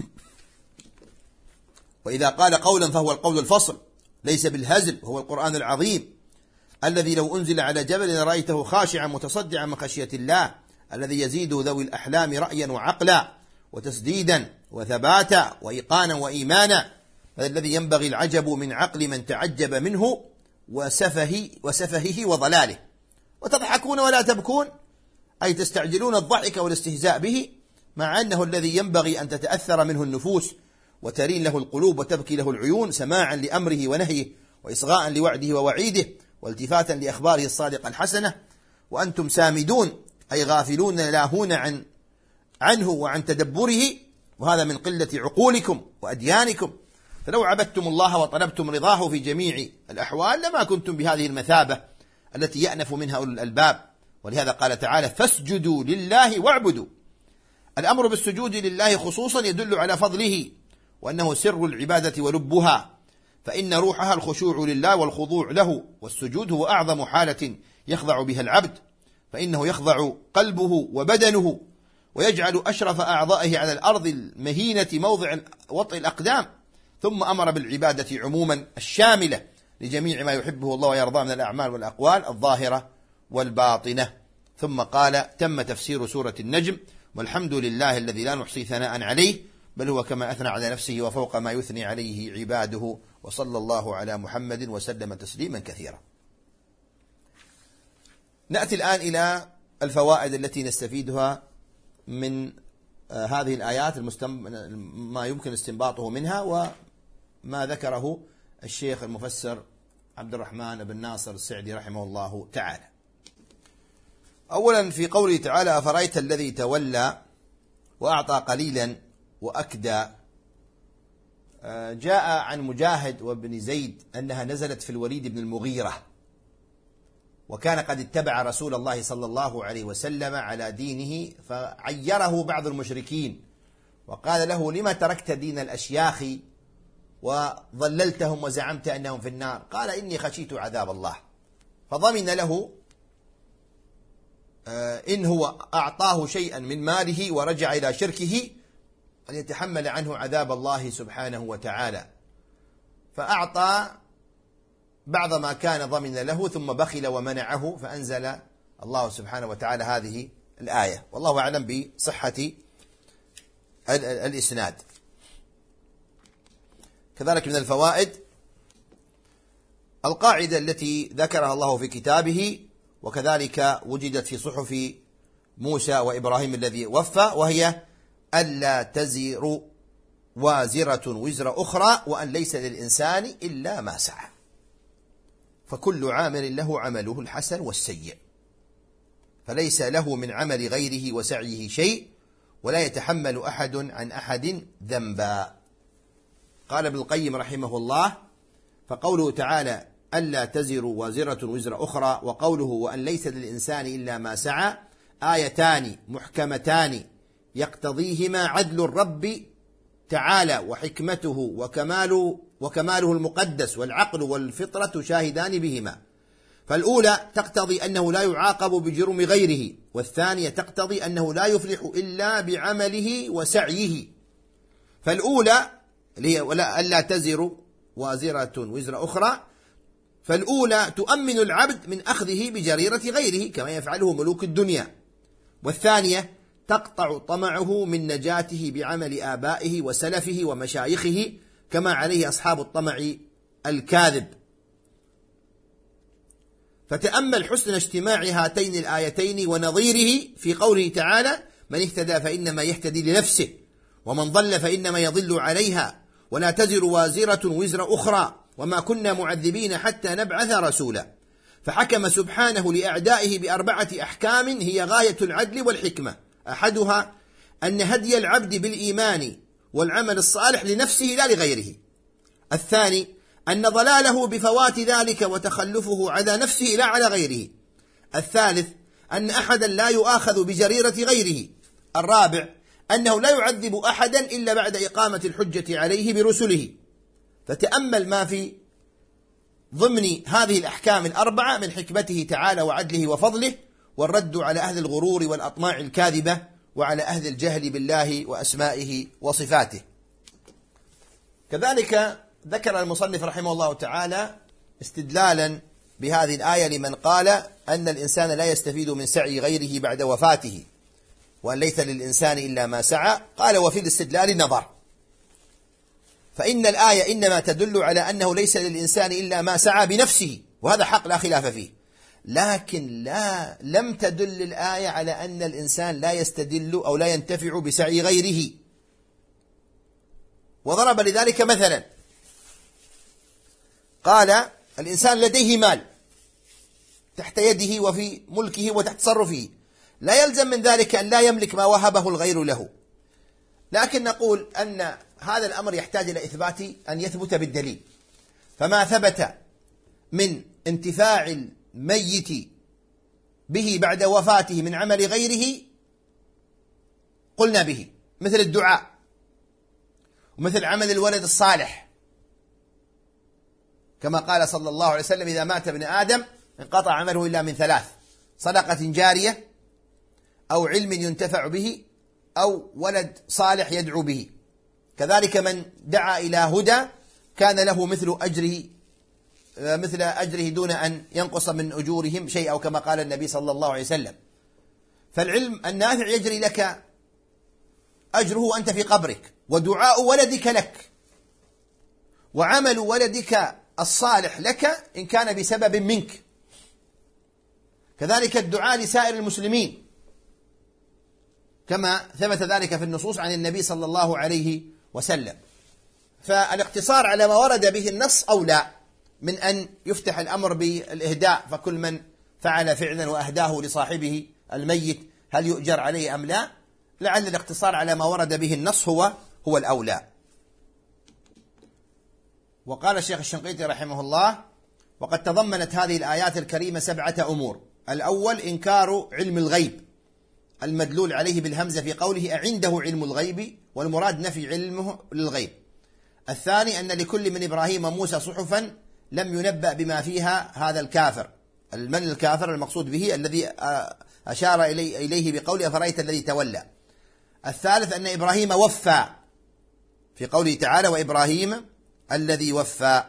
وإذا قال قولا فهو القول الفصل ليس بالهزل، وهو القرآن العظيم الذي لو أنزل على جبل لرأيته خاشعا متصدعا من خشية الله، الذي يزيد ذوي الأحلام رأيا وعقلا وتسديدا وثباتا وإيقانا وإيمانا، هذا الذي ينبغي العجب من عقل من تعجب منه وسفه وسفهه وضلاله. وتضحكون ولا تبكون، أي تستعجلون الضحك والاستهزاء به، مع أنه الذي ينبغي أن تتأثر منه النفوس وترين له القلوب وتبكي له العيون سماعا لأمره ونهيه وإصغاء لوعده ووعيده والتفاتا لأخباره الصادقة الحسنة، وأنتم سامدون أي غافلون لاهون عن عنه وعن تدبره، وهذا من قلة عقولكم وأديانكم. فلو عبدتم الله وطلبتم رضاه في جميع الأحوال لما كنتم بهذه المثابة التي يأنف منها أولو الألباب. ولهذا قال تعالى: فاسجدوا لله واعبدوا. الأمر بالسجود لله خصوصا يدل على فضله وأنه سر العبادة ولبها، فإن روحها الخشوع لله والخضوع له، والسجود هو أعظم حالة يخضع بها العبد، فإنه يخضع قلبه وبدنه ويجعل أشرف أعضائه على الأرض المهينة موضع وطئ الأقدام. ثم أمر بالعبادة عموما الشاملة لجميع ما يحبه الله ويرضاه من الأعمال والأقوال الظاهرة والباطنة. ثم قال: تم تفسير سورة النجم، والحمد لله الذي لا نحصي ثناء عليه بل هو كما أثنى على نفسه وفوق ما يثني عليه عباده، وصلى الله على محمد وسلم تسليما كثيرا. نأتي الآن إلى الفوائد التي نستفيدها من هذه الآيات، ما يمكن استنباطه منها وما ذكره الشيخ المفسر عبد الرحمن بن ناصر السعدي رحمه الله تعالى. أولا في قوله تعالى: أفرأيت الذي تولى وأعطى قليلا وأكدى، جاء عن مجاهد وابن زيد أنها نزلت في الوليد بن المغيرة، وكان قد اتبع رسول الله صلى الله عليه وسلم على دينه، فعيره بعض المشركين وقال له: لما تركت دين الأشياخ وضللتهم وزعمت أنهم في النار؟ قال: إني خشيت عذاب الله. فضمن له إن هو أعطاه شيئا من ماله ورجع إلى شركه أن يتحمل عنه عذاب الله سبحانه وتعالى، فأعطى بعض ما كان ضمن له ثم بخل ومنعه، فأنزل الله سبحانه وتعالى هذه الآية، والله أعلم بصحة الإسناد. كذلك من الفوائد القاعدة التي ذكرها الله في كتابه وكذلك وجدت في صحف موسى وإبراهيم الذي وفى، وهي ألا تزر وازرة وزر أخرى، وأن ليس للإنسان إلا ما سعى، فكل عامل له عمله الحسن والسيء، فليس له من عمل غيره وسعيه شيء، ولا يتحمل أحد عن أحد ذنبا. قال ابن القيم رحمه الله: فقوله تعالى ألا تزر وازرة وزر أخرى، وقوله وأن ليس للإنسان إلا ما سعى، آيتان محكمتان يقتضيهما عدل الرب تعالى وحكمته وكماله, وكماله المقدس، والعقل والفطرة شاهدان بهما. فالأولى تقتضي أنه لا يعاقب بجرم غيره، والثانية تقتضي أنه لا يفلح إلا بعمله وسعيه. فالأولى ألا تزر وازرة وزر أخرى، فالأولى تؤمن العبد من أخذه بجريرة غيره كما يفعله ملوك الدنيا، والثانية تقطع طمعه من نجاته بعمل آبائه وسلفه ومشايخه كما عليه أصحاب الطمع الكاذب. فتأمل حسن اجتماع هاتين الآيتين ونظيره في قوله تعالى: من اهتدى فإنما يهتدي لنفسه، ومن ضل فإنما يضل عليها، ولا تزر وازرة وزر أخرى، وما كنا معذبين حتى نبعث رسولا. فحكم سبحانه لأعدائه بأربعة أحكام هي غاية العدل والحكمة. أحدها أن هدي العبد بالإيمان والعمل الصالح لنفسه لا لغيره. الثاني أن ضلاله بفوات ذلك وتخلفه على نفسه لا على غيره. الثالث أن أحدا لا يؤاخذ بجريرة غيره. الرابع أنه لا يعذب أحدا إلا بعد إقامة الحجة عليه برسله. فتأمل ما في ضمن هذه الأحكام الأربعة من حكمته تعالى وعدله وفضله، والرد على أهل الغرور والأطماع الكاذبة، وعلى أهل الجهل بالله وأسمائه وصفاته. كذلك ذكر المصنف رحمه الله تعالى استدلالا بهذه الآية لمن قال أن الإنسان لا يستفيد من سعي غيره بعد وفاته، وأن ليس للإنسان إلا ما سعى. قال: وفي الاستدلال نظر، فإن الآية إنما تدل على أنه ليس للإنسان إلا ما سعى بنفسه، وهذا حق لا خلاف فيه، لكن لا لم تدل الآية على أن الإنسان لا يستدل أو لا ينتفع بسعي غيره. وضرب لذلك مثلا، قال الإنسان لديه مال تحت يده وفي ملكه وتحت تصرفه، لا يلزم من ذلك أن لا يملك ما وهبه الغير له، لكن نقول أن هذا الأمر يحتاج إلى إثبات أن يثبت بالدليل. فما ثبت من انتفاع الميت به بعد وفاته من عمل غيره قلنا به، مثل الدعاء ومثل عمل الولد الصالح، كما قال صلى الله عليه وسلم: إذا مات ابن آدم انقطع عمله إلا من ثلاث: صدقة جارية، أو علم ينتفع به، أو ولد صالح يدعو به. كذلك من دعا إلى هدى كان له مثل أجره مثل أجره دون أن ينقص من أجورهم شيء، أو كما قال النبي صلى الله عليه وسلم. فالعلم النافع يجري لك أجره وأنت في قبرك، ودعاء ولدك لك، وعمل ولدك الصالح لك إن كان بسبب منك. كذلك الدعاء لسائر المسلمين، كما ثبت ذلك في النصوص عن النبي صلى الله عليه وسلم. فالاقتصار على ما ورد به النص أولى من أن يفتح الأمر بالإهداء، فكل من فعل فعلا وأهداه لصاحبه الميت هل يؤجر عليه أم لا؟ لعل الاقتصار على ما ورد به النص هو هو الأولى. وقال الشيخ الشنقيطي رحمه الله: وقد تضمنت هذه الآيات الكريمة سبعة أمور. الأول إنكار علم الغيب المدلول عليه بالهمزة في قوله: أعنده علم الغيب، والمراد نفي علمه للغيب. الثاني أن لكل من إبراهيم وموسى صحفا لم ينبأ بما فيها هذا الكافر. من الكافر المقصود به الذي أشار إليه بقوله: أفرأيت الذي تولى. الثالث أن إبراهيم وفى في قوله تعالى: وإبراهيم الذي وفى.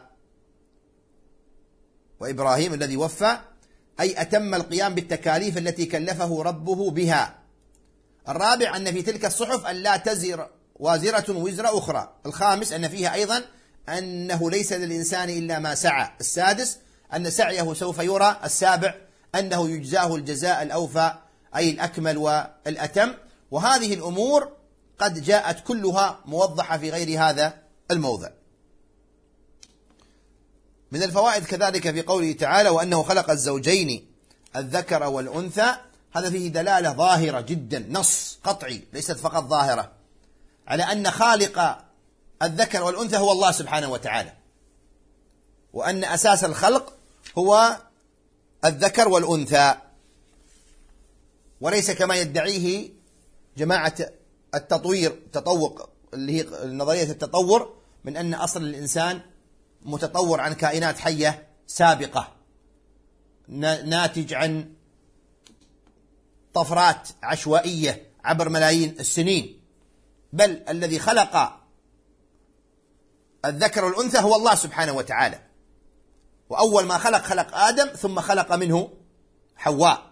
وإبراهيم الذي وفى أي أتم القيام بالتكاليف التي كلفه ربه بها. الرابع أن في تلك الصحف أن لا تزر وازرة وزر أخرى. الخامس أن فيها أيضا أنه ليس للإنسان إلا ما سعى. السادس أن سعيه سوف يرى. السابع أنه يجزاه الجزاء الأوفى أي الأكمل والأتم. وهذه الأمور قد جاءت كلها موضحة في غير هذا الموضع. من الفوائد كذلك في قوله تعالى: وأنه خلق الزوجين الذكر والأنثى، هذا فيه دلالة ظاهرة جدا، نص قطعي ليست فقط ظاهرة، على أن خالق الذكر والأنثى هو الله سبحانه وتعالى، وأن أساس الخلق هو الذكر والأنثى، وليس كما يدعيه جماعة التطوير التطوق اللي هي نظرية التطور، من أن أصل الإنسان متطور عن كائنات حية سابقة ناتج عن طفرات عشوائية عبر ملايين السنين، بل الذي خلق الذكر والأنثى هو الله سبحانه وتعالى. وأول ما خلق خلق آدم، ثم خلق منه حواء.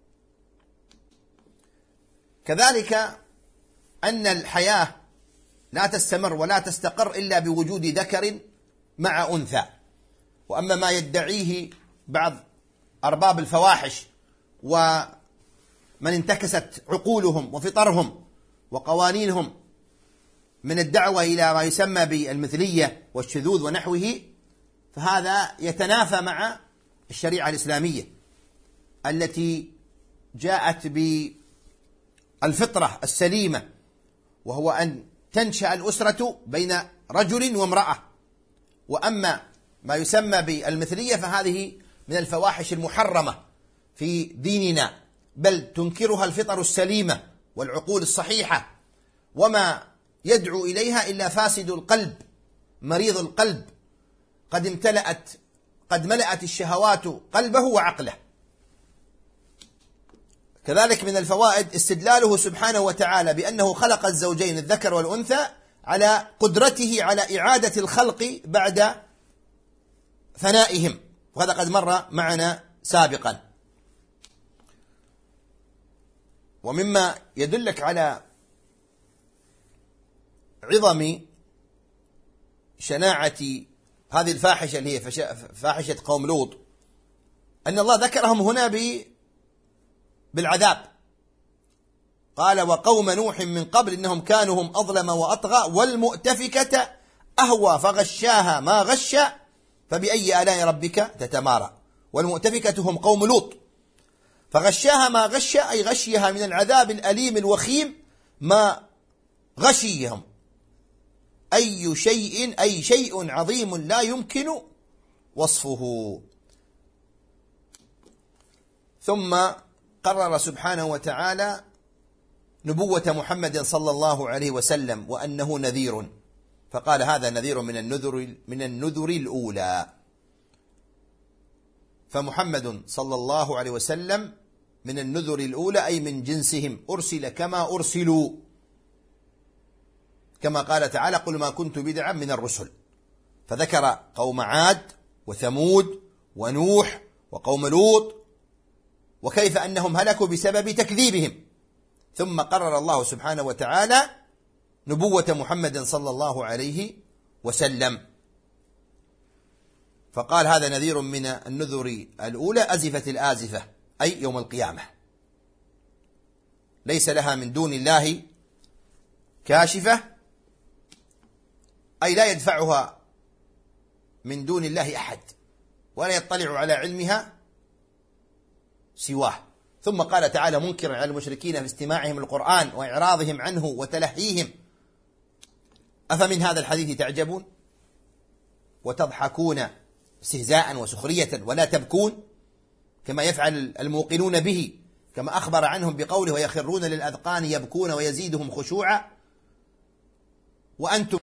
كذلك أن الحياة لا تستمر ولا تستقر إلا بوجود ذكر مع أنثى. وأما ما يدعيه بعض أرباب الفواحش ومن انتكست عقولهم وفطرهم وقوانينهم من الدعوة إلى ما يسمى بالمثلية والشذوذ ونحوه، فهذا يتنافى مع الشريعة الإسلامية التي جاءت بالفطرة السليمة، وهو أن تنشأ الأسرة بين رجل وامرأة. وأما ما يسمى بالمثلية فهذه من الفواحش المحرمة في ديننا، بل تنكرها الفطر السليمة والعقول الصحيحة، وما يدعو إليها إلا فاسد القلب مريض القلب قد امتلأت قد ملأت الشهوات قلبه وعقله. كذلك من الفوائد استدلاله سبحانه وتعالى بأنه خلق الزوجين الذكر والأنثى على قدرته على إعادة الخلق بعد فنائهم، وهذا قد مر معنا سابقا. ومما يدلك على عظم شناعة هذه الفاحشة اللي هي فاحشة قوم لوط أن الله ذكرهم هنا بالعذاب، قال وقوم نوح من قبل إنهم كانوا هم أظلم وأطغى والمؤتفكة أهوى فغشاها ما غش فبأي آلاء ربك تتمارى. والمؤتفكة هم قوم لوط، فغشاها ما غش أي غشيها من العذاب الأليم الوخيم ما غشيهم، أي شيء أي شيء عظيم لا يمكن وصفه. ثم قرر سبحانه وتعالى نبوة محمد صلى الله عليه وسلم وأنه نذير، فقال هذا نذير من النذر من النذر الأولى. فمحمد صلى الله عليه وسلم من النذر الأولى أي من جنسهم، أرسل كما أرسلوا، كما قال تعالى قل ما كنت بدعا من الرسل، فذكر قوم عاد وثمود ونوح وقوم لوط وكيف أنهم هلكوا بسبب تكذيبهم. ثم قرر الله سبحانه وتعالى نبوة محمد صلى الله عليه وسلم، فقال هذا نذير من النذر الأولى أزفت الآزفة أي يوم القيامة، ليس لها من دون الله كاشفة أي لا يدفعها من دون الله أحد ولا يطلع على علمها سواه. ثم قال تعالى منكرا على المشركين في استماعهم القرآن وإعراضهم عنه وتلهيهم أفمن هذا الحديث تعجبون وتضحكون استهزاء وسخرية ولا تبكون كما يفعل الموقنون به، كما أخبر عنهم بقوله ويخرون للأذقان يبكون ويزيدهم خشوعا وأنتم